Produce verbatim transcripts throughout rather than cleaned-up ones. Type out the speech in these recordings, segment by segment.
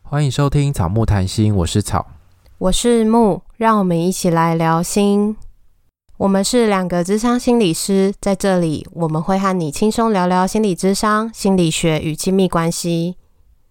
欢迎收听草木谈心，我是草， 我是木，让我们一起来聊心。我们是两个諮商心理師，在这里我们会和你轻松聊聊心理諮商、心理学与亲密关系。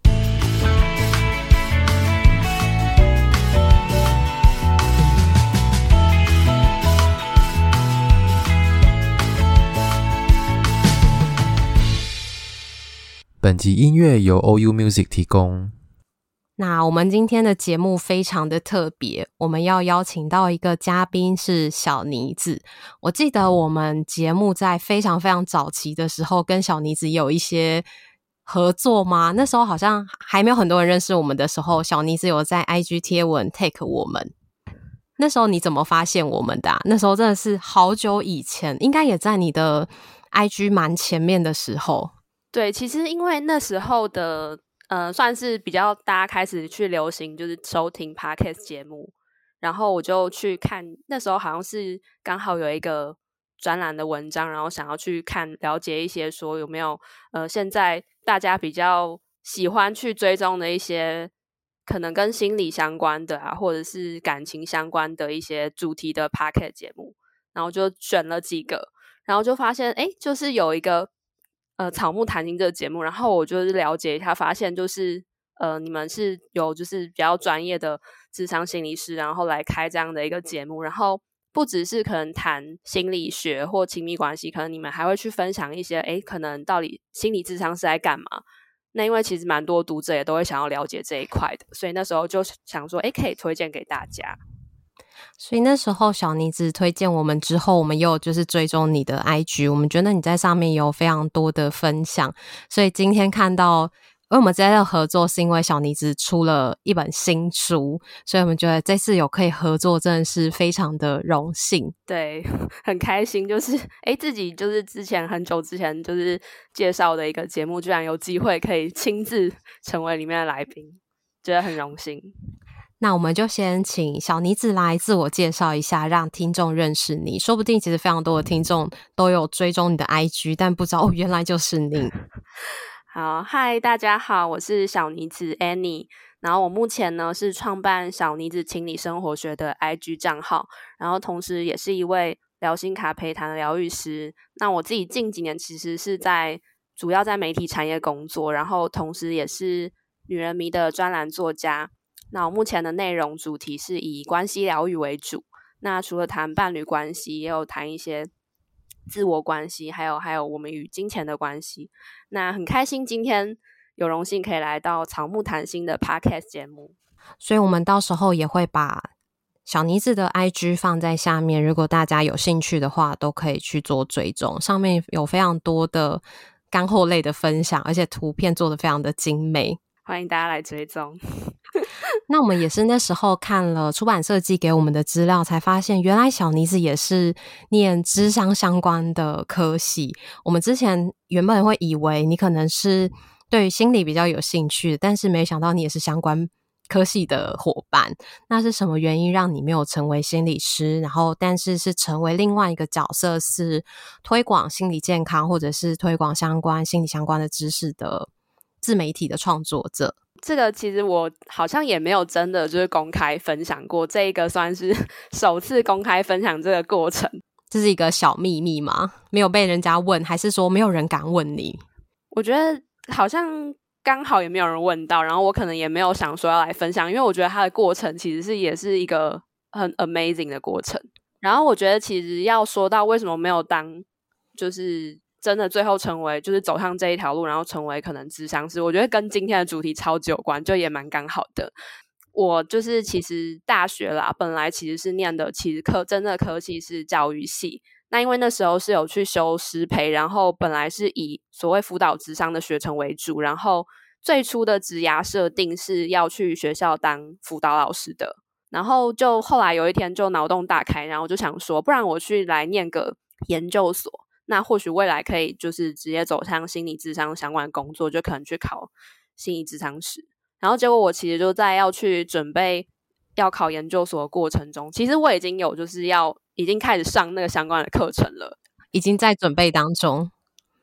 本集音乐由 O U Music 提供。 那我们今天的节目非常的特别，我们要邀请到一个嘉宾是小妮子。我记得我们节目在非常非常早期的时候跟小妮子有一些合作吗？那时候好像还没有很多人认识我们的时候，小妮子有在 I G 贴文 take 我们。那时候你怎么发现我们的啊？那时候真的是好久以前，应该也在你的 I G 蛮前面的时候。 对，其实因为那时候的呃，算是比较大家开始去流行就是收听 podcast 节目，然后我就去看，那时候好像是刚好有一个专栏的文章，然后想要去看了解一些说有没有呃现在大家比较喜欢去追踪的一些可能跟心理相关的啊，或者是感情相关的一些主题的 podcast 节目，然后就选了几个，然后就发现诶就是有一个呃，草木谈心这个节目，然后我就是了解一下，发现就是呃，你们是有就是比较专业的諮商心理师，然后来开这样的一个节目，然后不只是可能谈心理学或亲密关系，可能你们还会去分享一些，诶，可能到底心理諮商是在干嘛？那因为其实蛮多读者也都会想要了解这一块的，所以那时候就想说，诶，可以推荐给大家。 所以那时候小妮子推荐我们之后，我们又就是追踪你的 I G， 我们觉得你在上面有非常多的分享，所以今天看到因为我们这次合作是因为小妮子出了一本新书，所以我们觉得这次有可以合作真的是非常的荣幸。 对，很开心，就是诶自己就是之前很久之前就是介绍的一个节目，居然有机会可以亲自成为里面的来宾，觉得很荣幸。 那我们就先请小妮子来自我介绍一下，让听众认识你。说不定其实非常多的听众都有追踪你的 I G， 但不知道哦，原来就是你。 好，嗨，大家好，我是小妮子 Annie， 然后我目前呢是创办小妮子情理生活学的 I G 账号，然后同时也是一位疗心卡陪谈的疗愈师。那我自己近几年其实是在主要在媒体产业工作，然后同时也是女人迷的专栏作家。那我目前的内容主题是以关系疗愈为主，那除了谈伴侣关系，也有谈一些自我关系，还有还有我们与金钱的关系。那很开心今天有荣幸可以来到草木谈心的 podcast 节目， 所以我们到时候也会把小妮子的 I G 放在下面，如果大家有兴趣的话都可以去做追踪，上面有非常多的干货类的分享，而且图片做得非常的精美， 欢迎大家来追踪。 那我们也是那时候看了出版社寄给我们的资料，才发现原来小妮子也是念諮商相关的科系。我们之前原本会以为你可能是对于心理比较有兴趣，但是没想到你也是相关科系的伙伴。那是什么原因让你没有成为心理师，然后但是是成为另外一个角色，是推广心理健康或者是推广相关心理相关的知识的自媒体的创作者？ 这个其实我好像也没有真的就是公开分享过，这一个算是首次公开分享这个过程。 这是一个小秘密吗？没有被人家问，还是说没有人敢问你？ 我觉得好像刚好也没有人问到，然后我可能也没有想说要来分享，因为我觉得它的过程其实是也是一个很 amazing 的过程。然后我觉得其实要说到为什么没有当就是真的最后成为就是走上这一条路，然后成为可能諮商师，我觉得跟今天的主题超级有关，就也蛮刚好的。我就是其实大学啦，本来其实是念的其实科真的科系是教育系，那因为那时候是有去修师培，然后本来是以所谓辅导諮商的学程为主，然后最初的职涯设定是要去学校当辅导老师的，然后就后来有一天就脑洞大开，然后就想说不然我去来念个研究所，那或许未来可以就是直接走向心理諮商相关的工作，就可能去考心理諮商师。然后结果我其实就在要去准备要考研究所的过程中，其实我已经有就是要已经开始上那个相关的课程了， 已经在准备当中。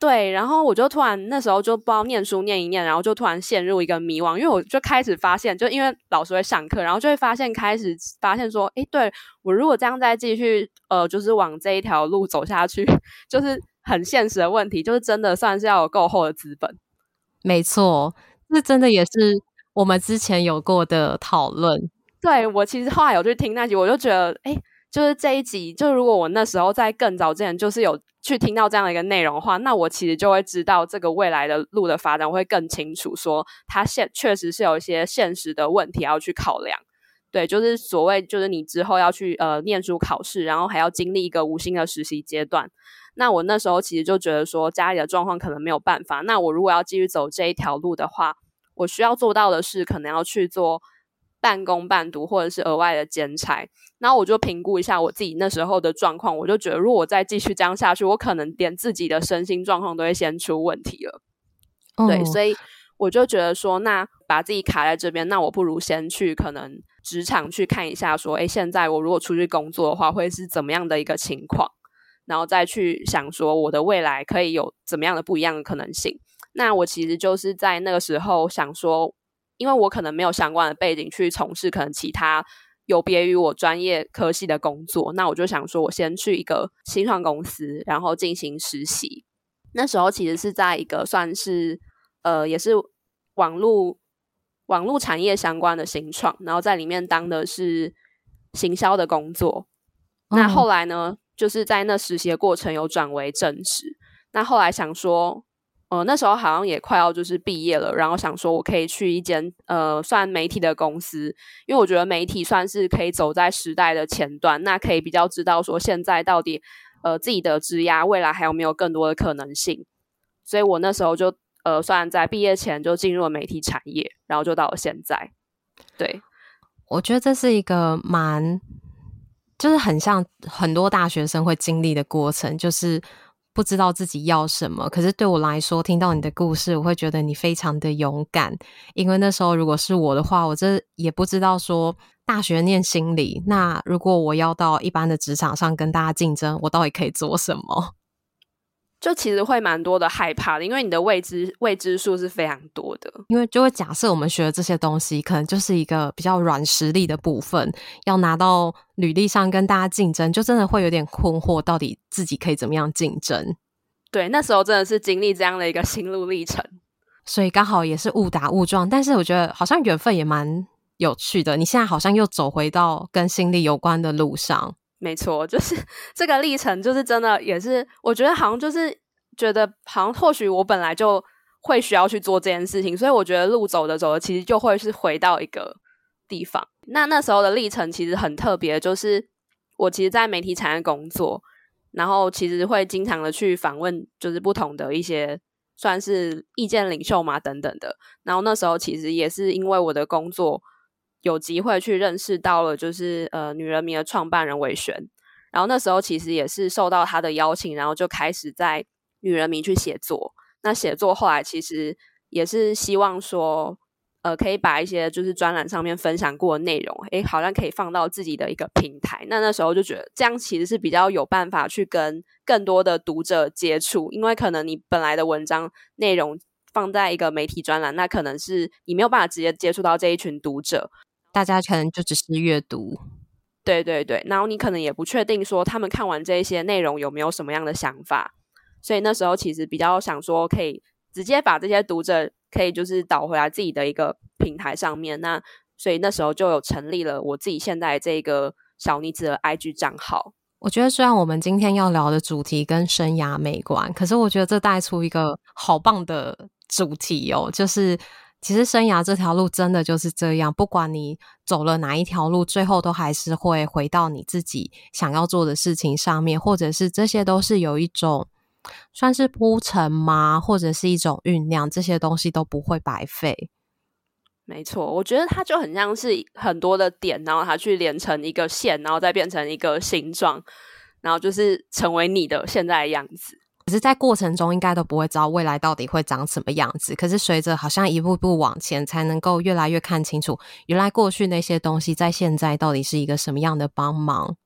对，然后我就突然那时候就不知道念书念一念，然后就突然陷入一个迷惘，因为我就开始发现，就因为老师会上课，然后就会发现开始发现说，诶，对，我如果这样再继续呃，就是往这一条路走下去，就是很现实的问题，就是真的算是要有够厚的资本。 没错，这真的也是我们之前有过的讨论。 对，我其实后来有去听那集，我就觉得，诶，就是这一集，就如果我那时候在更早之前就是有去听到这样的一个内容的话，那我其实就会知道这个未来的路的发展，我会更清楚说它现确实是有一些现实的问题要去考量。对，就是所谓就是你之后要去呃念书考试，然后还要经历一个无薪的实习阶段。那我那时候其实就觉得说家里的状况可能没有办法，那我如果要继续走这一条路的话，我需要做到的是可能要去做半工半读或者是额外的兼差。然后我就评估一下我自己那时候的状况，我就觉得如果我再继续这样下去，我可能连自己的身心状况都会先出问题了。哦、对，所以我就觉得说那把自己卡在这边，那我不如先去可能职场去看一下说，诶，现在我如果出去工作的话会是怎么样的一个情况，然后再去想说我的未来可以有怎么样的不一样的可能性。那我其实就是在那个时候想说，因为我可能没有相关的背景去从事可能其他有别于我专业科系的工作，那我就想说我先去一个新创公司然后进行实习。那时候其实是在一个算是呃也是网络网络产业相关的新创，然后在里面当的是行销的工作。嗯、那后来呢就是在那实习的过程有转为正职。那后来想说呃，那时候好像也快要就是毕业了，然后想说我可以去一间呃算媒体的公司，因为我觉得媒体算是可以走在时代的前端，那可以比较知道说现在到底呃自己的职涯未来还有没有更多的可能性。所以我那时候就呃算在毕业前就进入了媒体产业，然后就到了现在。对， 我觉得这是一个蛮就是很像很多大学生会经历的过程，就是不知道自己要什么。可是对我来说，听到你的故事，我会觉得你非常的勇敢，因为那时候如果是我的话，我这也不知道说大学念心理，那如果我要到一般的职场上跟大家竞争，我到底可以做什么？ 就其实会蛮多的害怕的，因为你的未知未知数是非常多的。 因为就会假设我们学的这些东西可能就是一个比较软实力的部分，要拿到履历上跟大家竞争，就真的会有点困惑到底自己可以怎么样竞争。 对，那时候真的是经历这样的一个心路历程， 所以刚好也是误打误撞，但是我觉得好像缘分也蛮有趣的，你现在好像又走回到跟心理有关的路上。 没错，就是这个历程就是真的也是我觉得好像就是觉得好像或许我本来就会需要去做这件事情，所以我觉得路走着走着其实就会是回到一个地方。那那时候的历程其实很特别，就是我其实在媒体产业工作，然后其实会经常的去访问就是不同的一些算是意见领袖嘛等等的。然后那时候其实也是因为我的工作有机会去认识到了就是呃女人迷的创办人韦璇，然后那时候其实也是受到他的邀请，然后就开始在女人迷去写作。那写作后来其实也是希望说呃，可以把一些就是专栏上面分享过的内容诶好像可以放到自己的一个平台。那那时候就觉得这样其实是比较有办法去跟更多的读者接触，因为可能你本来的文章内容放在一个媒体专栏，那可能是你没有办法直接接触到这一群读者， 大家可能就只是阅读。 对对对，然后你可能也不确定说他们看完这一些内容有没有什么样的想法，所以那时候其实比较想说可以直接把这些读者可以就是导回来自己的一个平台上面。那所以那时候就有成立了我自己现在这个小妮子的 I G 账号。 我觉得虽然我们今天要聊的主题跟生涯没关，可是我觉得这带出一个好棒的主题哦，就是其实生涯这条路真的就是这样，不管你走了哪一条路，最后都还是会回到你自己想要做的事情上面，或者是这些都是有一种算是铺陈吗，或者是一种酝酿，这些东西都不会白费。 没错，我觉得它就很像是很多的点，然后它去连成一个线，然后再变成一个形状，然后就是成为你的现在的样子。 可是在过程中应该都不会知道未来到底会长什么样子，可是随着好像一步步往前，才能够越来越看清楚原来过去那些东西在现在到底是一个什么样的帮忙。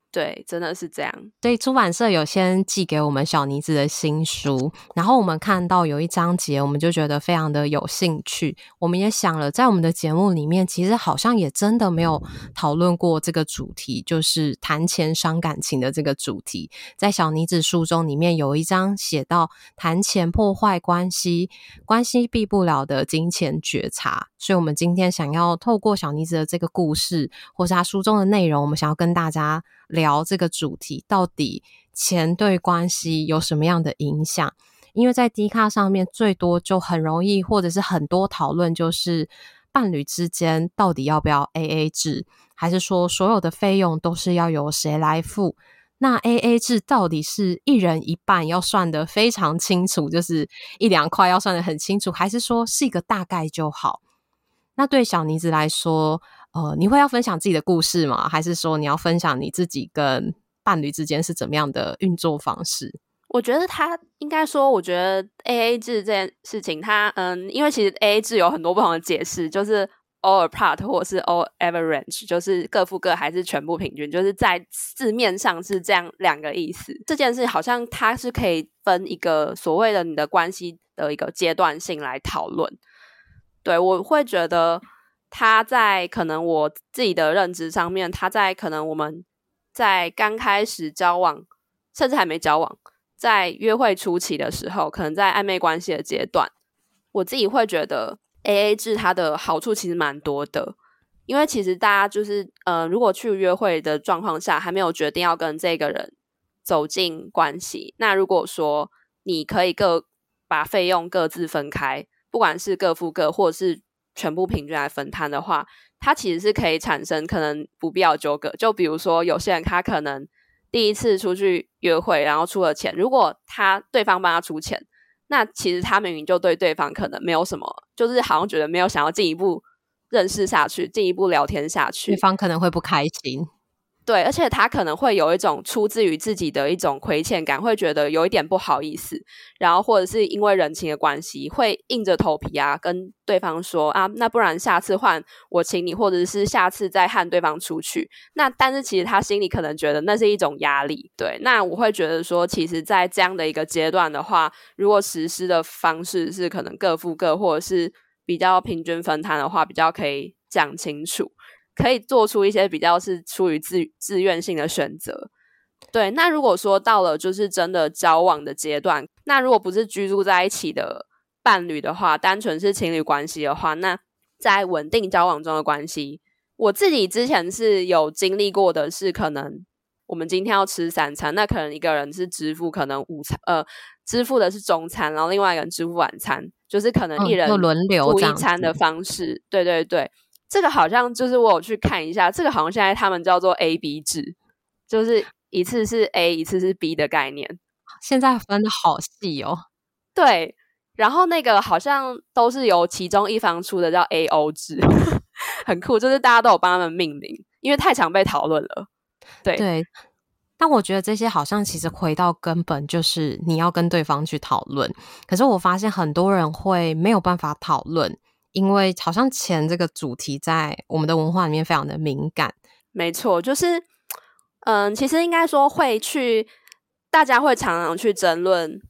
对，真的是这样。 所以出版社有先寄给我们小妮子的新书，然后我们看到有一章节，我们就觉得非常的有兴趣。我们也想了，在我们的节目里面，其实好像也真的没有讨论过这个主题，就是谈钱伤感情的这个主题。在小妮子书中里面有一章写到谈钱破坏关系，关系避不了的金钱觉察。所以我们今天想要透过小妮子的这个故事，或是她书中的内容，我们想要跟大家聊这个主题，到底钱对关系有什么样的影响？因为在 Dcard 上面最多就很容易，或者是很多讨论，就是伴侣之间到底要不要 A A 制，还是说所有的费用都是要由谁来付？那 A A 制到底是一人一半要算得非常清楚，就是一两块要算得很清楚，还是说是一个大概就好？那对小妮子来说，呃，你会要分享自己的故事吗？还是说你要分享你自己跟伴侣之间是怎么样的运作方式？ 我觉得他应该说，我觉得 A A 制这件事情，它嗯，因为其实 A A 制有很多不同的解释，就是 all apart 或者是 all average， 就是各付各还是全部平均，就是在字面上是这样两个意思。这件事好像它是可以分一个所谓的你的关系的一个阶段性来讨论。对，我会觉得他在可能我自己的认知上面，他在可能我们在刚开始交往，甚至还没交往，在约会初期的时候，可能在暧昧关系的阶段，我自己会觉得 A A 制它的好处其实蛮多的。因为其实大家就是呃，如果去约会的状况下还没有决定要跟这个人走进关系，那如果说你可以各把费用各自分开，不管是各付各或者是全部平均来分摊的话，它其实是可以产生可能不必要纠葛。就比如说有些人他可能第一次出去约会然后出了钱，如果他对方帮他出钱，那其实他明明就对对方可能没有什么，就是好像觉得没有想要进一步认识下去，进一步聊天下去， 对方可能会不开心。 对，而且他可能会有一种出自于自己的一种亏欠感，会觉得有一点不好意思，然后或者是因为人情的关系，会硬着头皮啊跟对方说啊，那不然下次换我请你，或者是下次再和对方出去。那但是其实他心里可能觉得那是一种压力。对，那我会觉得说，其实在这样的一个阶段的话，如果实施的方式是可能各付各，或者是比较平均分摊的话，比较可以讲清楚，可以做出一些比较是出于 自, 自愿性的选择。对，那如果说到了就是真的交往的阶段，那如果不是居住在一起的伴侣的话，单纯是情侣关系的话，那在稳定交往中的关系，我自己之前是有经历过的是，可能我们今天要吃三餐，那可能一个人是支付可能午餐呃支付的是中餐，然后另外一个人支付晚餐，就是可能一人轮流付一餐的方式。对对对，这个好像就是我有去看一下，这个好像现在他们叫做 A B 制，就是一次是 A 一次是 B 的概念。 现在分的好细哦。 对，然后那个好像都是由其中一方出的叫 A O 制很酷，就是大家都有帮他们命名，因为太常被讨论了。对对，但我觉得这些好像其实回到根本就是你要跟对方去讨论，可是我发现很多人会没有办法讨论，因为好像钱这个主题在我们的文化里面非常的敏感。 没错，就是嗯，其实应该说会去大家会常常去争论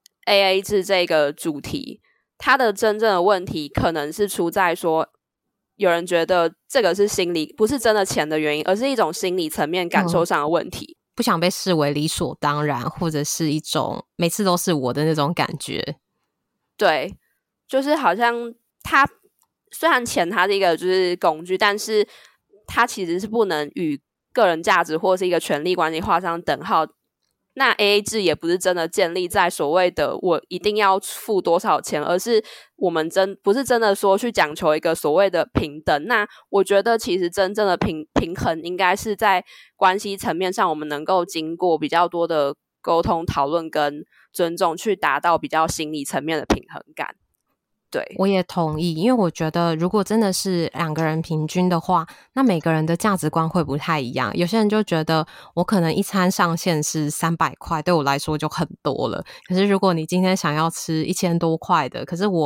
A A 制这个主题，它的真正的问题可能是出在说有人觉得这个是心理，不是真的钱的原因，而是一种心理层面感受上的问题、嗯、 不想被视为理所当然，或者是一种每次都是我的那种感觉。 对，就是好像它虽然钱它是一个就是工具，但是它其实是不能与个人价值或是一个权力关系画上等号。那 A A 制也不是真的建立在所谓的我一定要付多少钱，而是我们真不是真的说去讲求一个所谓的平等。那我觉得其实真正的平平衡应该是在关系层面上，我们能够经过比较多的沟通讨论跟尊重，去达到比较心理层面的平衡感。对， 我也同意，因为我觉得如果真的是两个人平均的话，那每个人的价值观会不太一样。有些人就觉得我可能一餐上限是三百块，对我来说就很多了，可是如果你今天想要吃一千多块的，可是我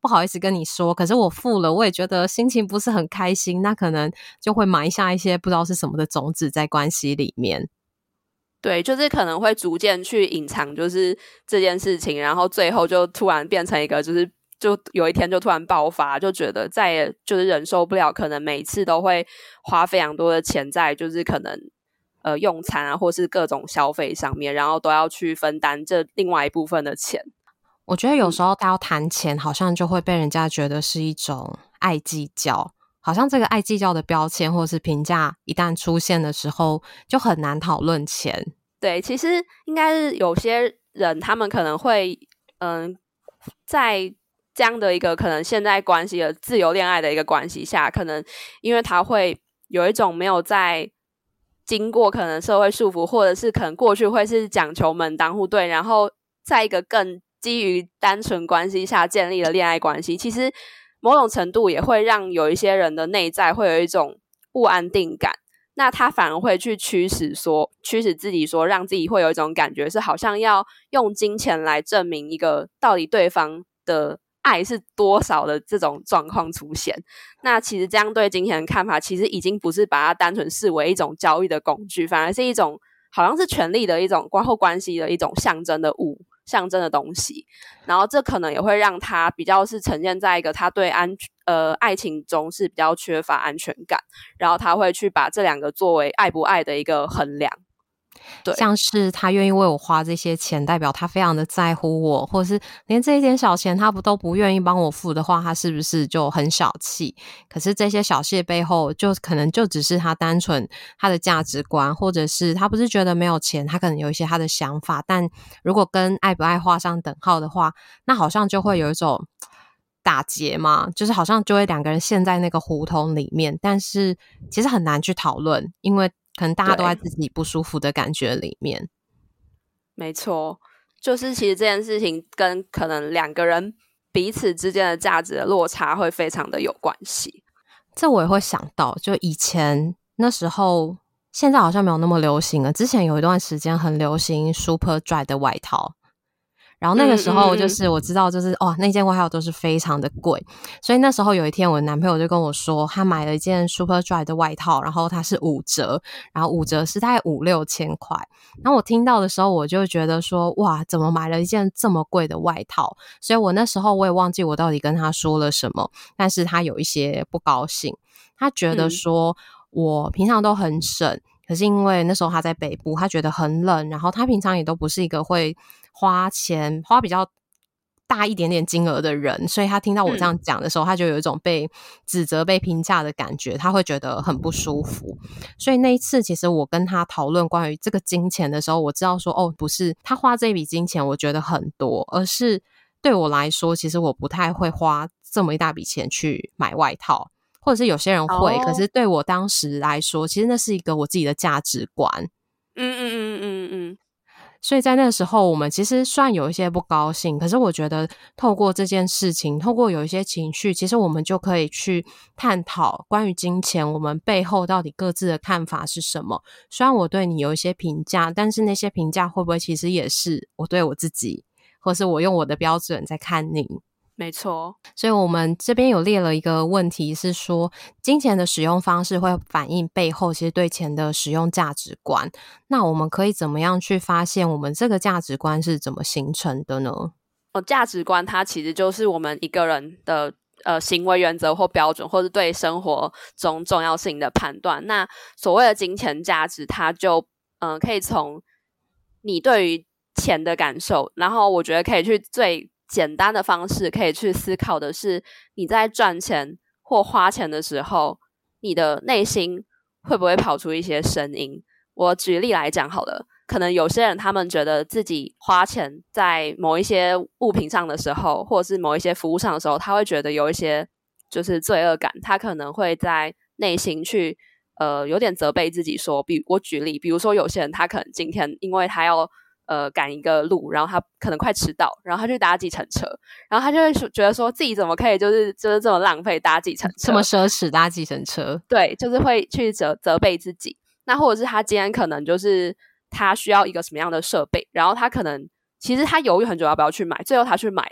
不好意思跟你说，可是我付了，我也觉得心情不是很开心，那可能就会埋下一些不知道是什么的种子在关系里面。 对，就是可能会逐渐去隐藏就是这件事情，然后最后就突然变成一个就是就有一天就突然爆发，就觉得再也就是忍受不了，可能每次都会花非常多的钱在就是可能呃用餐啊或是各种消费上面，然后都要去分担这另外一部分的钱。 我觉得有时候他要谈钱好像就会被人家觉得是一种爱计较，好像这个爱计较的标签或是评价一旦出现的时候就很难讨论钱。 对，其实应该是有些人他们可能会嗯，在这样的一个可能现在关系的自由恋爱的一个关系下，可能因为他会有一种没有在经过可能社会束缚，或者是可能过去会是讲求门当户对，然后在一个更基于单纯关系下建立的恋爱关系，其实某种程度也会让有一些人的内在会有一种不安定感，那他反而会去驱使说驱使自己说让自己会有一种感觉是好像要用金钱来证明一个到底对方的爱是多少的这种状况出现。那其实这样对金钱的看法其实已经不是把它单纯视为一种交易的工具，反而是一种好像是权力的一种关后关系的一种象征的物象征的东西，然后这可能也会让他比较是呈现在一个他对安呃爱情中是比较缺乏安全感，然后他会去把这两个作为爱不爱的一个衡量。对， 像是他愿意为我花这些钱，代表他非常的在乎我，或者是连这一点小钱他不都不愿意帮我付的话，他是不是就很小气？可是这些小气背后就可能就只是他单纯他的价值观，或者是他不是觉得没有钱，他可能有一些他的想法，但如果跟爱不爱画上等号的话，那好像就会有一种打结嘛，就是好像就会两个人陷在那个胡同里面，但是其实很难去讨论，因为可能大家都在自己不舒服的感觉里面。 没错，就是其实这件事情跟可能两个人彼此之间的价值的落差会非常的有关系。 这我也会想到，就以前那时候现在好像没有那么流行了，之前有一段时间很流行 Superdry 的外套，然后那个时候就是我知道就是、嗯嗯、哦，那件外套都是非常的贵，所以那时候有一天我的男朋友就跟我说他买了一件 Superdry 的外套，然后它是五折，然后五折是大概五六千块，然后我听到的时候我就觉得说哇，怎么买了一件这么贵的外套，所以我那时候我也忘记我到底跟他说了什么，但是他有一些不高兴，他觉得说、嗯、我平常都很省，可是因为那时候他在北部，他觉得很冷，然后他平常也都不是一个会花钱花比较大一点点金额的人，所以他听到我这样讲的时候、嗯、他就有一种被指责被评价的感觉，他会觉得很不舒服。所以那一次其实我跟他讨论关于这个金钱的时候，我知道说哦，不是他花这笔金钱我觉得很多，而是对我来说其实我不太会花这么一大笔钱去买外套，或者是有些人会、哦、可是对我当时来说其实那是一个我自己的价值观。 嗯嗯嗯嗯嗯。 所以在那个时候我们其实虽然有一些不高兴，可是我觉得透过这件事情，透过有一些情绪，其实我们就可以去探讨关于金钱我们背后到底各自的看法是什么。虽然我对你有一些评价，但是那些评价会不会其实也是我对我自己，或是我用我的标准在看你。 没错， 所以我们这边有列了一个问题是说，金钱的使用方式会反映背后其实对钱的使用价值观，那我们可以怎么样去发现我们这个价值观是怎么形成的呢？ 哦，价值观它其实就是我们一个人的呃行为原则或标准，或是对生活中重要性的判断。那所谓的金钱价值，它就嗯、呃、可以从你对于钱的感受，然后我觉得可以去最简单的方式可以去思考的是，你在赚钱或花钱的时候，你的内心会不会跑出一些声音。我举例来讲好了，可能有些人他们觉得自己花钱在某一些物品上的时候，或者是某一些服务上的时候，他会觉得有一些就是罪恶感，他可能会在内心去呃有点责备自己说，比我举例，比如说有些人他可能今天因为他要呃，赶一个路，然后他可能快迟到，然后他去搭计程车，然后他就会觉得说自己怎么可以就是就是这么浪费搭计程车， 这么奢侈搭计程车， 对，就是会去责责备自己。那或者是他今天可能就是他需要一个什么样的设备，然后他可能其实他犹豫很久要不要去买，最后他去买了，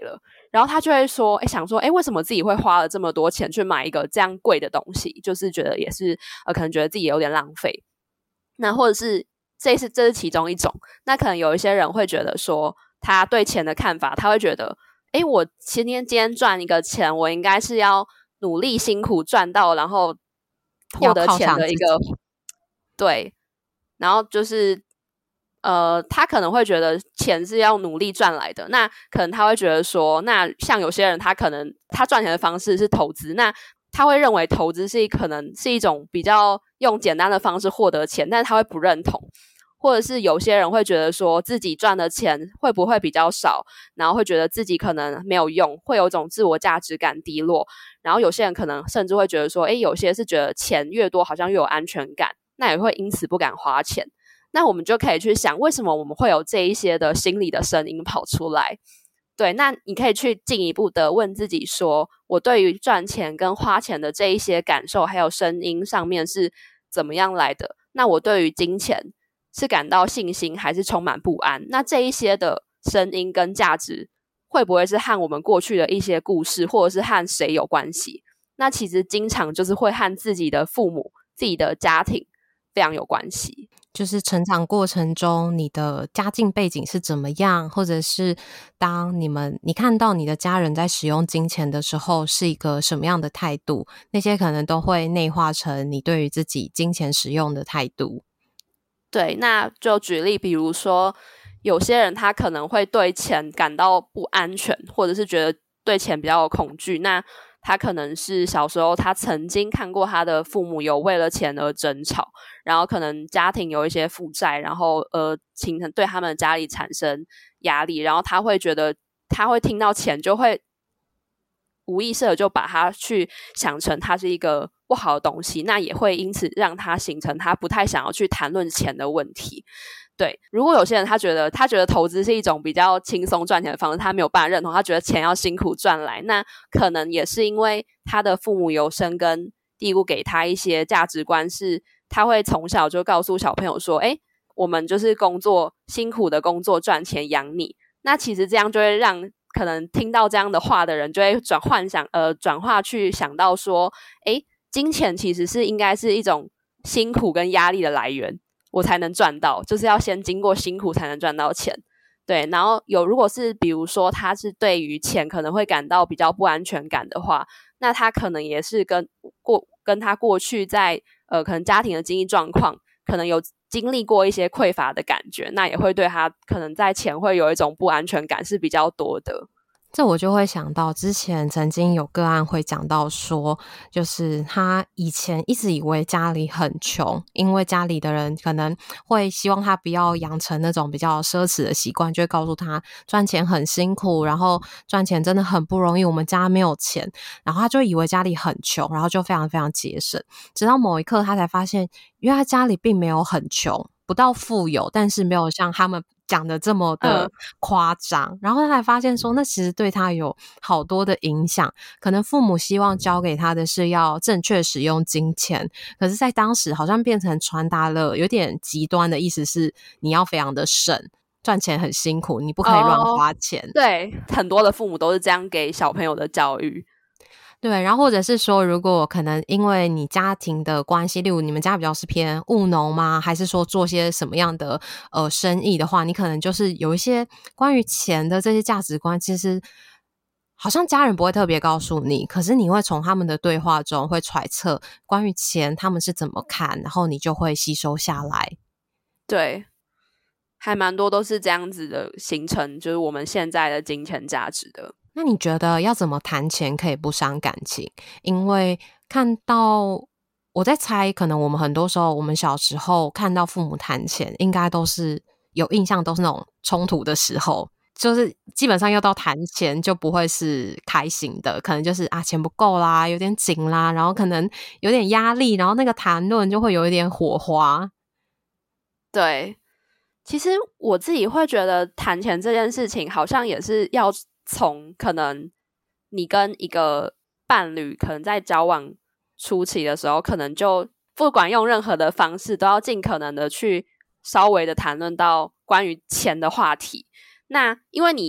然后他就会说，哎，想说，哎，为什么自己会花了这么多钱去买一个这样贵的东西？就是觉得也是，呃，可能觉得自己有点浪费。那或者是这是这是其中一种。那可能有一些人会觉得说，他对钱的看法，他会觉得，哎，我今天今天赚一个钱，我应该是要努力辛苦赚到，然后获得钱的一个，对，然后就是。呃，他可能会觉得钱是要努力赚来的，那可能他会觉得说，那像有些人他可能他赚钱的方式是投资，那他会认为投资是可能是一种比较用简单的方式获得钱，但是他会不认同，或者是有些人会觉得说自己赚的钱会不会比较少，然后会觉得自己可能没有用，会有一种自我价值感低落，然后有些人可能甚至会觉得说，诶，有些是觉得钱越多好像越有安全感，那也会因此不敢花钱。那我们就可以去想，为什么我们会有这一些的心理的声音跑出来？对，那你可以去进一步的问自己说，我对于赚钱跟花钱的这一些感受还有声音上面是怎么样来的？那我对于金钱是感到信心还是充满不安？那这一些的声音跟价值会不会是和我们过去的一些故事或者是和谁有关系？那其实经常就是会和自己的父母、自己的家庭非常有关系。 就是成长过程中你的家境背景是怎么样，或者是当你们你看到你的家人在使用金钱的时候是一个什么样的态度，那些可能都会内化成你对于自己金钱使用的态度。 对，那就举例，比如说有些人他可能会对钱感到不安全，或者是觉得对钱比较有恐惧，那他可能是小时候他曾经看过他的父母有为了钱而争吵，然后可能家庭有一些负债，然后呃形成对他们家里产生压力，然后他会觉得他会听到钱就会无意识的就把它去想成它是一个不好的东西，那也会因此让他形成他不太想要去谈论钱的问题。对，如果有些人他觉得他觉得投资是一种比较轻松赚钱的方式，他没有办法认同，他觉得钱要辛苦赚来，那可能也是因为他的父母有生根蒂固给他一些价值观，是他会从小就告诉小朋友说，诶，我们就是工作辛苦的工作赚钱养你。那其实这样就会让可能听到这样的话的人就会转幻想呃转化去想到说，诶，金钱其实是应该是一种辛苦跟压力的来源，我才能赚到，就是要先经过辛苦才能赚到钱。对，然后有如果是比如说他是对于钱可能会感到比较不安全感的话，那他可能也是跟过跟他过去在呃可能家庭的经济状况可能有经历过一些匮乏的感觉，那也会对他可能在钱会有一种不安全感是比较多的。 这我就会想到之前曾经有个案会讲到说，就是他以前一直以为家里很穷，因为家里的人可能会希望他不要养成那种比较奢侈的习惯，就会告诉他赚钱很辛苦，然后赚钱真的很不容易，我们家没有钱，然后他就以为家里很穷，然后就非常非常节省，直到某一刻他才发现，因为他家里并没有很穷，不到富有，但是没有像他们讲的这么的夸张、嗯、然后他才发现说那其实对他有好多的影响，可能父母希望教给他的是要正确使用金钱，可是在当时好像变成传达了有点极端的意思，是你要非常的省，赚钱很辛苦，你不可以乱花钱、哦、 对，很多的父母都是这样给小朋友的教育。 对，然后或者是说如果可能因为你家庭的关系，例如你们家比较是偏务农吗，还是说做些什么样的呃生意的话，你可能就是有一些关于钱的这些价值观，其实好像家人不会特别告诉你，可是你会从他们的对话中会揣测关于钱他们是怎么看，然后你就会吸收下来。 对，还蛮多都是这样子的形成就是我们现在的金钱价值的。 那你觉得要怎么谈钱可以不伤感情？因为看到我在猜，可能我们很多时候我们小时候看到父母谈钱应该都是有印象，都是那种冲突的时候，就是基本上要到谈钱就不会是开心的，可能就是啊钱不够啦，有点紧啦，然后可能有点压力，然后那个谈论就会有一点火花。 对，其实我自己会觉得谈钱这件事情好像也是要从可能你跟一个伴侣可能在交往初期的时候，可能就不管用任何的方式都要尽可能的去稍微的谈论到关于钱的话题。那因为你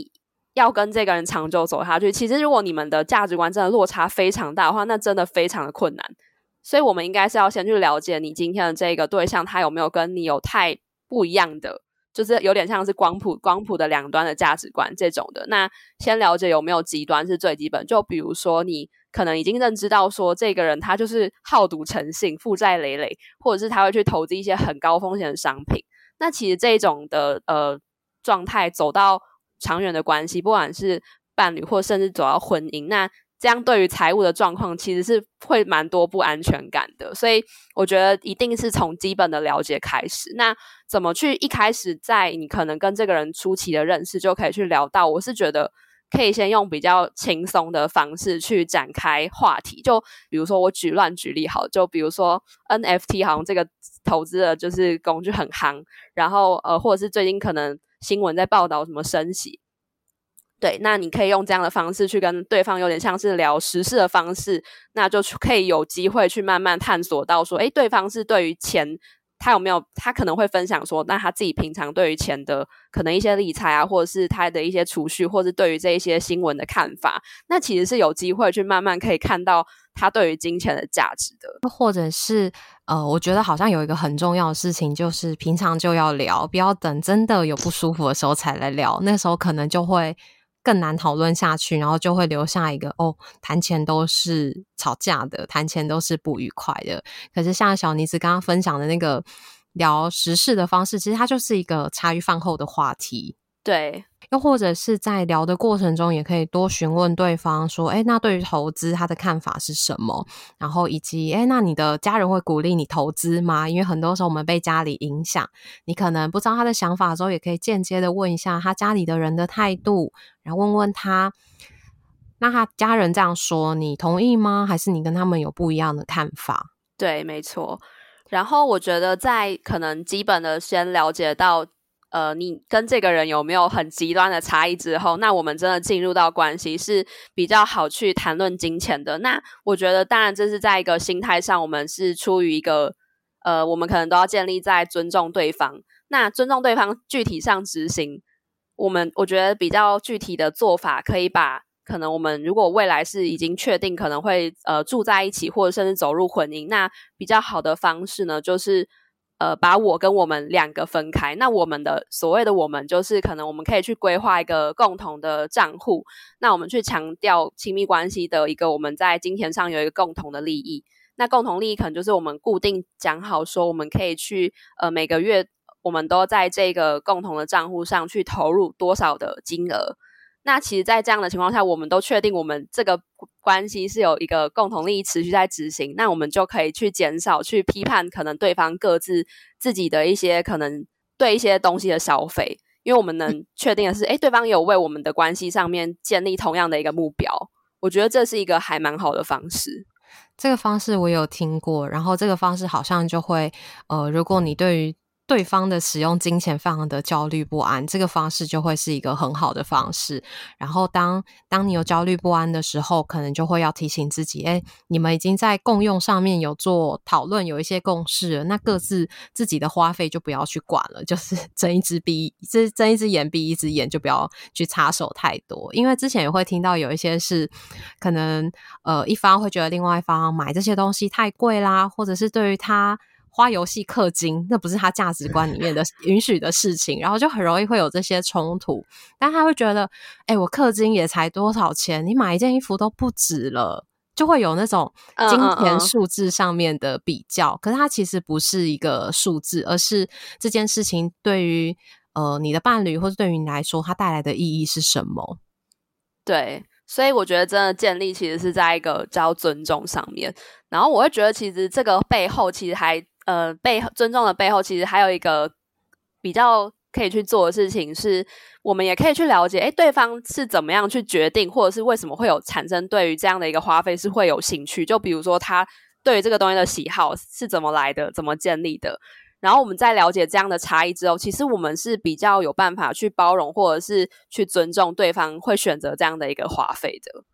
要跟这个人长久走下去，其实如果你们的价值观真的落差非常大的话，那真的非常的困难。所以我们应该是要先去了解你今天的这个对象，他有没有跟你有太不一样的，就是有点像是光谱光谱的两端的价值观这种的。那先了解有没有极端是最基本，就比如说你可能已经认知到说这个人他就是好赌成性，负债累累，或者是他会去投资一些很高风险的商品。那其实这种的呃状态走到长远的关系，不管是伴侣或甚至走到婚姻，那这样对于财务的状况其实是会蛮多不安全感的。所以我觉得一定是从基本的了解开始。那怎么去一开始在你可能跟这个人初期的认识就可以去聊到，我是觉得可以先用比较轻松的方式去展开话题。就比如说我举乱举例好，就比如说 N F T 好像这个投资的就是工具很夯，然后呃或者是最近可能新闻在报道什么升息，对，那你可以用这样的方式去跟对方有点像是聊时事的方式，那就可以有机会去慢慢探索到说，诶，对方是对于钱他有没有，他可能会分享说，那他自己平常对于钱的可能一些理财啊，或者是他的一些储蓄，或是对于这一些新闻的看法，那其实是有机会去慢慢可以看到他对于金钱的价值的。 或者是呃，我觉得好像有一个很重要的事情，就是平常就要聊，不要等真的有不舒服的时候才来聊，那时候可能就会更难讨论下去，然后就会留下一个哦，谈钱都是吵架的，谈钱都是不愉快的。可是像小妮子刚刚分享的那个聊时事的方式，其实它就是一个茶余饭后的话题。 对， 又或者是在聊的过程中也可以多询问对方说，诶，那对于投资他的看法是什么，然后以及诶，那你的家人会鼓励你投资吗？因为很多时候我们被家里影响，你可能不知道他的想法的时候，也可以间接的问一下他家里的人的态度，然后问问他那他家人这样说你同意吗？还是你跟他们有不一样的看法？ 对，没错。然后我觉得在可能基本的先了解到呃，你跟这个人有没有很极端的差异之后，那我们真的进入到关系是比较好去谈论金钱的。那我觉得当然这是在一个心态上，我们是出于一个呃，我们可能都要建立在尊重对方。那尊重对方具体上执行，我们我觉得比较具体的做法可以把可能我们如果未来是已经确定可能会呃住在一起，或者甚至走入婚姻，那比较好的方式呢，就是呃，把我跟我们两个分开。那我们的所谓的我们，就是可能我们可以去规划一个共同的账户，那我们去强调亲密关系的一个我们在金钱上有一个共同的利益。那共同利益可能就是我们固定讲好说，我们可以去呃每个月我们都在这个共同的账户上去投入多少的金额。那其实在这样的情况下，我们都确定我们这个关系是有一个共同利益持续在执行，那我们就可以去减少去批判可能对方各自自己的一些可能对一些东西的消费，因为我们能确定的是诶，对方有为我们的关系上面建立同样的一个目标。我觉得这是一个还蛮好的方式。 这个方式我有听过，然后这个方式好像就会呃，如果你对于对方的使用金钱非常的焦虑不安，这个方式就会是一个很好的方式。然后当当你有焦虑不安的时候，可能就会要提醒自己，诶，你们已经在共用上面有做讨论，有一些共识了，那各自自己的花费就不要去管了，就是睁一只闭睁一只眼闭一只眼，就不要去插手太多。因为之前也会听到有一些是可能呃一方会觉得另外一方买这些东西太贵啦，或者是对于他花游戏氪金，那不是他价值观里面的允许的事情，然后就很容易会有这些冲突。但他会觉得诶，我氪金也才多少钱，你买一件衣服都不止了，就会有那种金钱数字上面的比较。嗯嗯嗯，可是它其实不是一个数字，而是这件事情对于呃你的伴侣或者对于你来说它带来的意义是什么。 对，所以我觉得真的建立其实是在一个叫尊重上面。然后我会觉得其实这个背后其实还呃，被尊重的背后其实还有一个比较可以去做的事情是，我们也可以去了解诶，对方是怎么样去决定，或者是为什么会有产生对于这样的一个花费是会有兴趣。就比如说他对于这个东西的喜好是怎么来的，怎么建立的。然后我们在了解这样的差异之后，其实我们是比较有办法去包容或者是去尊重对方会选择这样的一个花费的。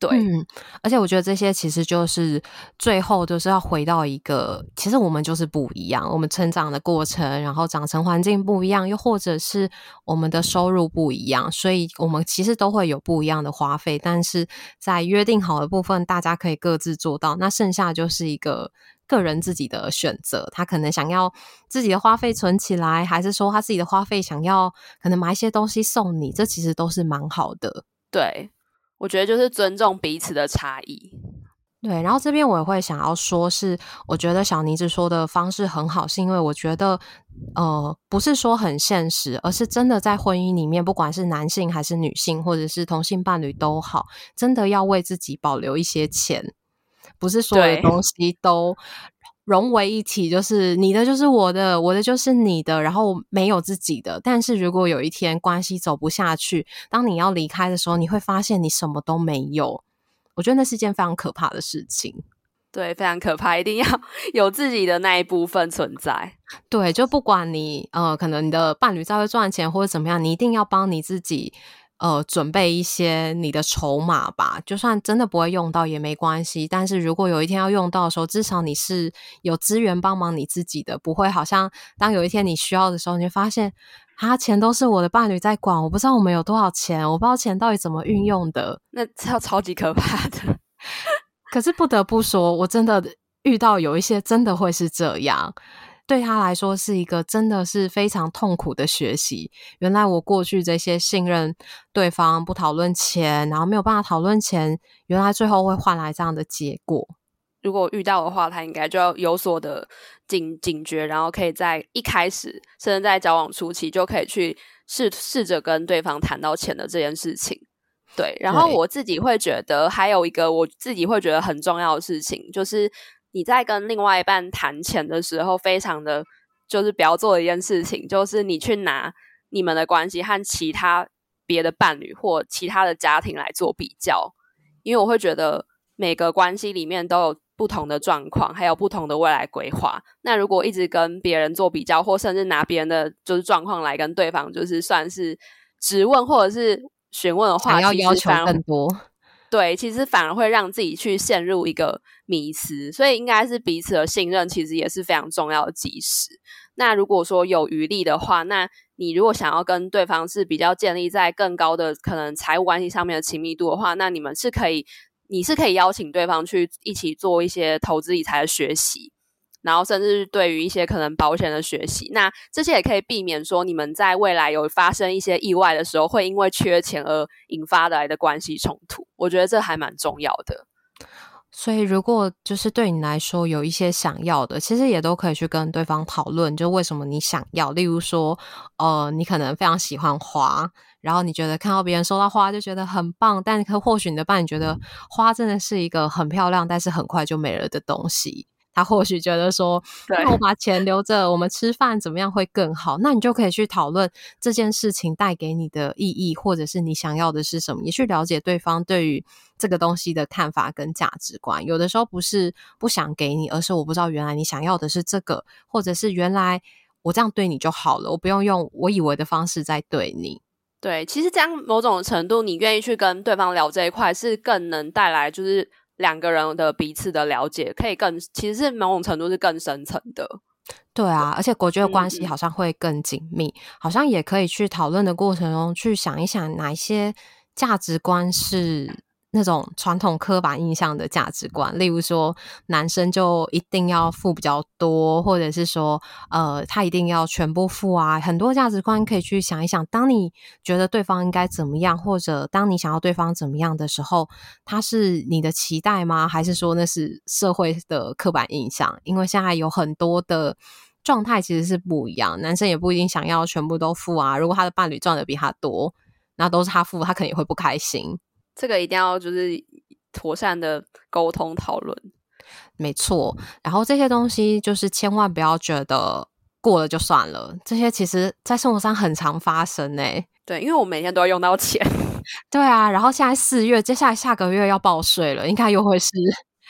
对， 嗯，而且我觉得这些其实就是最后就是要回到一个，其实我们就是不一样，我们成长的过程，然后长成环境不一样，又或者是我们的收入不一样，所以我们其实都会有不一样的花费，但是在约定好的部分大家可以各自做到，那剩下就是一个个人自己的选择，他可能想要自己的花费存起来，还是说他自己的花费想要可能买一些东西送你，这其实都是蛮好的。 对，我觉得就是尊重彼此的差异。 对，然后这边我也会想要说是我觉得小妮子说的方式很好，是因为我觉得呃，不是说很现实，而是真的在婚姻里面，不管是男性还是女性或者是同性伴侣都好，真的要为自己保留一些钱，不是所有的东西都融为一体，就是你的就是我的，我的就是你的，然后没有自己的。但是如果有一天关系走不下去，当你要离开的时候，你会发现你什么都没有，我觉得那是件非常可怕的事情。 对，非常可怕，一定要有自己的那一部分存在。 对，就不管你呃，可能你的伴侣再会赚钱或者怎么样，你一定要帮你自己呃，准备一些你的筹码吧，就算真的不会用到也没关系，但是如果有一天要用到的时候，至少你是有资源帮忙你自己的，不会好像当有一天你需要的时候，你会发现啊，钱都是我的伴侣在管，我不知道我们有多少钱，我不知道钱到底怎么运用的， 那超超级可怕的。 可是不得不说，我真的遇到有一些真的会是这样，对他来说是一个真的是非常痛苦的学习。原来我过去这些信任对方不讨论钱，然后没有办法讨论钱，原来最后会换来这样的结果。 如果遇到的话，他应该就要有所的警警觉，然后可以在一开始甚至在交往初期就可以去试试着跟对方谈到钱的这件事情。对，然后我自己会觉得还有一个我自己会觉得很重要的事情，就是你在跟另外一半谈钱的时候，非常的就是不要做的一件事情，就是你去拿你们的关系和其他别的伴侣或其他的家庭来做比较，因为我会觉得每个关系里面都有不同的状况，还有不同的未来规划。那如果一直跟别人做比较，或甚至拿别人的就是状况来跟对方就是算是质问或者是询问的话， 想要要求更多， 对，其实反而会让自己去陷入一个迷思，所以应该是彼此的信任其实也是非常重要的基石。那如果说有余力的话，那你如果想要跟对方是比较建立在更高的可能财务关系上面的亲密度的话，那你们是可以你是可以邀请对方去一起做一些投资理财的学习，然后甚至对于一些可能保险的学习，那这些也可以避免说你们在未来有发生一些意外的时候，会因为缺钱而引发来的关系冲突。我觉得这还蛮重要的。 所以如果就是对你来说有一些想要的，其实也都可以去跟对方讨论，就为什么你想要。例如说呃，你可能非常喜欢花，然后你觉得看到别人收到花就觉得很棒，但或许你的伴侣觉得花真的是一个很漂亮但是很快就没了的东西，他或许觉得说那我把钱留着我们吃饭怎么样会更好，那你就可以去讨论这件事情带给你的意义，或者是你想要的是什么，也去了解对方对于这个东西的看法跟价值观。有的时候不是不想给你，而是我不知道原来你想要的是这个，或者是原来我这样对你就好了，我不用用我以为的方式在对你。 对，其实这样某种程度你愿意去跟对方聊这一块，是更能带来就是两个人的彼此的了解，可以更其实是某种程度是更深层的。 对啊，而且我觉得关系好像会更紧密、嗯、好像也可以去讨论的过程中去想一想哪一些价值观是那种传统刻板印象的价值观，例如说男生就一定要付比较多，或者是说呃，他一定要全部付啊，很多价值观可以去想一想，当你觉得对方应该怎么样，或者当你想要对方怎么样的时候，他是你的期待吗？还是说那是社会的刻板印象？因为现在有很多的状态其实是不一样，男生也不一定想要全部都付啊，如果他的伴侣赚的比他多，那都是他付，他可能也会不开心。 这个一定要就是妥善的沟通讨论。 没错，然后这些东西就是千万不要觉得过了就算了，这些其实在生活上很常发生欸。 对，因为我每天都要用到钱。 对啊，然后现在四月，接下来下个月要报税了，应该又会是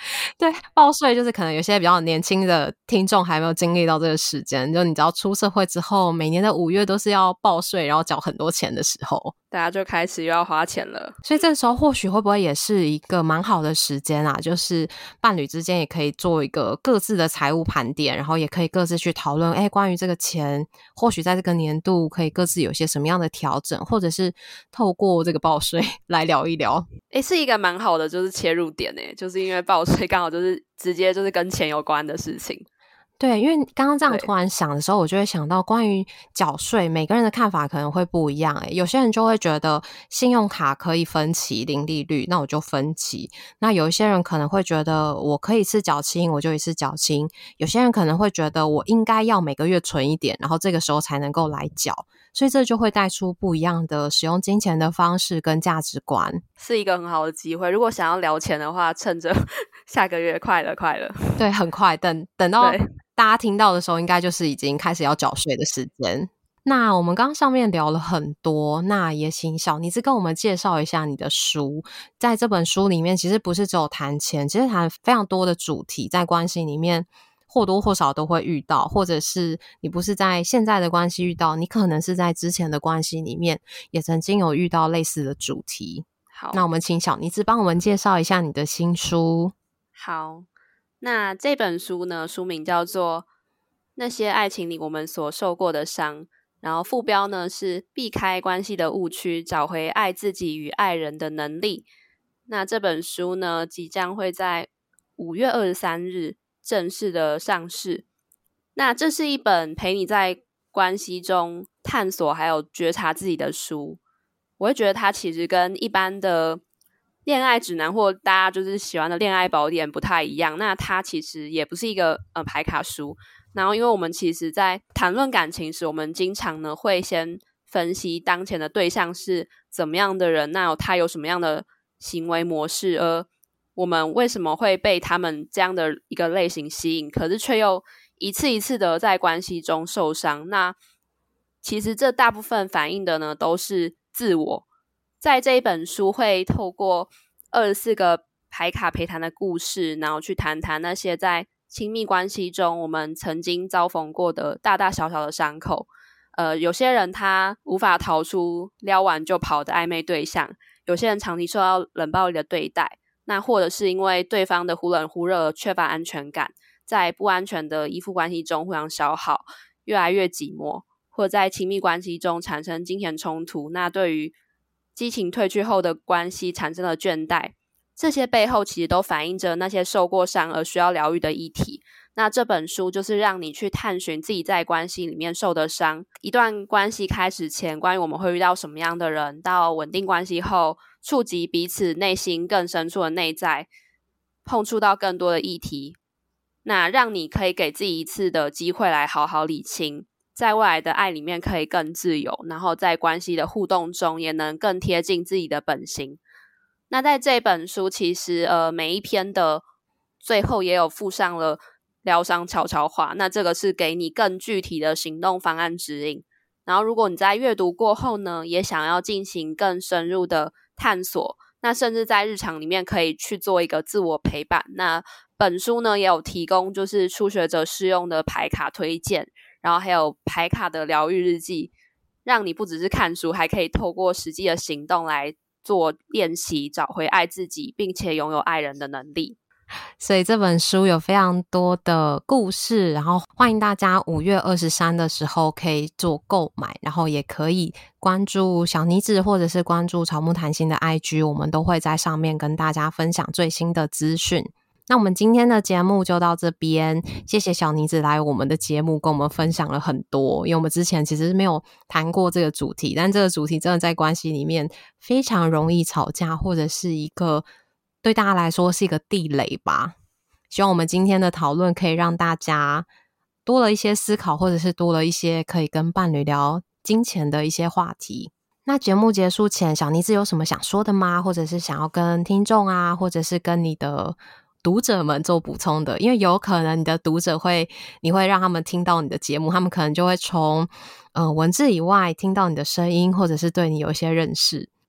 对，报税就是可能有些比较年轻的听众还没有经历到这个时间，就你知道出社会之后每年的五月都是要报税然后缴很多钱的时候， 大家就开始又要花钱了。 所以这时候或许会不会也是一个蛮好的时间啊，就是伴侣之间也可以做一个各自的财务盘点，然后也可以各自去讨论诶关于这个钱或许在这个年度可以各自有些什么样的调整，或者是透过这个报税来聊一聊。 诶，是一个蛮好的就是切入点诶，就是因为报税刚好就是直接就是跟钱有关的事情。 对，因为刚刚这样突然想的时候，我就会想到关于缴税，每个人的看法可能会不一样。诶，有些人就会觉得信用卡可以分期零利率，那我就分期。那有一些人可能会觉得我可以一次缴清，我就一次缴清。有些人可能会觉得我应该要每个月存一点，然后这个时候才能够来缴。所以这就会带出不一样的使用金钱的方式跟价值观， 是一个很好的机会。如果想要聊钱的话，趁着下个月快了快了。 对，很快，等等到大家听到的时候应该就是已经开始要缴税的时间。那我们刚刚上面聊了很多，那也请小妮子跟我们介绍一下你的书。在这本书里面其实不是只有谈钱，其实谈非常多的主题，在关系里面或多或少都会遇到，或者是你不是在现在的关系遇到，你可能是在之前的关系里面也曾经有遇到类似的主题。 好， 那我们请小妮子帮我们介绍一下你的新书。 好，那这本书呢，书名叫做《那些爱情里我们所受过的伤》，然后副标呢是避开关系的误区，找回爱自己与爱人的能力。那这本书呢，即将会在五月二十三日正式的上市。那这是一本陪你在关系中探索还有觉察自己的书。我会觉得它其实跟一般的恋爱指南或大家就是喜欢的恋爱宝典不太一样。那它其实也不是一个呃牌卡书。然后因为我们其实在谈论感情时，我们经常呢会先分析当前的对象是怎么样的人，那他有什么样的行为模式，而我们为什么会被他们这样的一个类型吸引，可是却又一次一次的在关系中受伤。那其实这大部分反映的呢都是自我。在这一本书会透过二十四个牌卡陪谈的故事，然后去谈谈那些在亲密关系中我们曾经遭逢过的大大小小的伤口。呃，有些人他无法逃出撩完就跑的暧昧对象，有些人长期受到冷暴力的对待，那或者是因为对方的忽冷忽热缺乏安全感，在不安全的依附关系中互相消耗，越来越寂寞，或者在亲密关系中产生金钱冲突，那对于激情褪去后的关系产生了倦怠。这些背后其实都反映着那些受过伤而需要疗愈的议题。那这本书就是让你去探寻自己在关系里面受的伤，一段关系开始前关于我们会遇到什么样的人，到稳定关系后触及彼此内心更深处的内在，碰触到更多的议题，那让你可以给自己一次的机会来好好理清，在未来的爱里面可以更自由，然后在关系的互动中也能更贴近自己的本心。那在这本书其实呃每一篇的最后也有附上了疗伤悄悄话，那这个是给你更具体的行动方案指引。然后如果你在阅读过后呢，也想要进行更深入的探索，那甚至在日常里面可以去做一个自我陪伴。那本书呢也有提供就是初学者适用的牌卡推荐，然后还有牌卡的疗愈日记，让你不只是看书，还可以透过实际的行动来做练习，找回爱自己并且拥有爱人的能力。 所以这本书有非常多的故事，然后欢迎大家五月二十三的时候可以做购买，然后也可以关注小妮子或者是关注草木谈心的 I G， 我们都会在上面跟大家分享最新的资讯。那我们今天的节目就到这边，谢谢小妮子来我们的节目跟我们分享了很多，因为我们之前其实没有谈过这个主题，但这个主题真的在关系里面非常容易吵架，或者是一个对大家来说是一个地雷吧。希望我们今天的讨论可以让大家多了一些思考，或者是多了一些可以跟伴侣聊金钱的一些话题。那节目结束前，小妮子有什么想说的吗？或者是想要跟听众啊，或者是跟你的读者们做补充的？因为有可能你的读者会你会让他们听到你的节目，他们可能就会从呃文字以外听到你的声音，或者是对你有一些认识。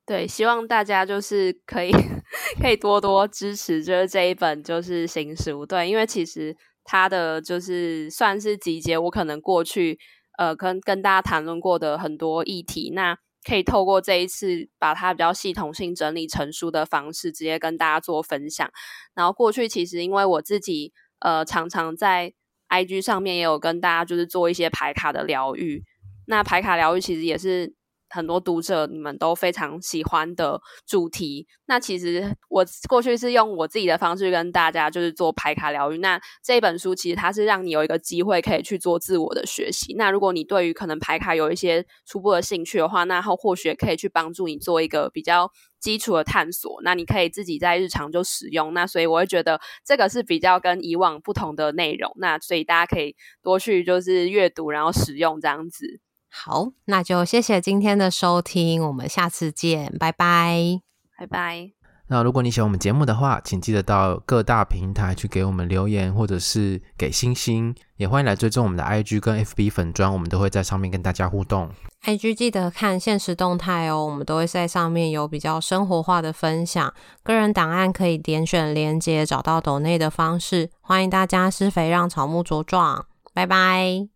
对，希望大家就是可以可以多多支持就是这一本就是新书。对，因为其实它的就是算是集结我可能过去呃跟跟大家谈论过的很多议题，那可以透过这一次把它比较系统性整理成书的方式直接跟大家做分享。然后过去其实因为我自己呃常常在 I G 上面也有跟大家就是做一些牌卡的疗愈，那牌卡疗愈其实也是很多读者你们都非常喜欢的主题。那其实我过去是用我自己的方式跟大家就是做牌卡疗愈，那这本书其实它是让你有一个机会可以去做自我的学习。那如果你对于可能牌卡有一些初步的兴趣的话，那或许可以去帮助你做一个比较基础的探索，那你可以自己在日常就使用。那所以我会觉得这个是比较跟以往不同的内容，那所以大家可以多去就是阅读然后使用这样子。 好，那就谢谢今天的收听，我们下次见，拜拜， 拜拜。 那如果你喜欢我们节目的话，请记得到各大平台去给我们留言或者是给星星，也欢迎来追踪我们的 I G 跟 F B 粉专，我们都会在上面跟大家互动。 I G 记得看限时动态哦，我们都会在上面有比较生活化的分享，个人档案可以点选连结找到抖内的方式，欢迎大家施肥让草木茁壮，拜拜。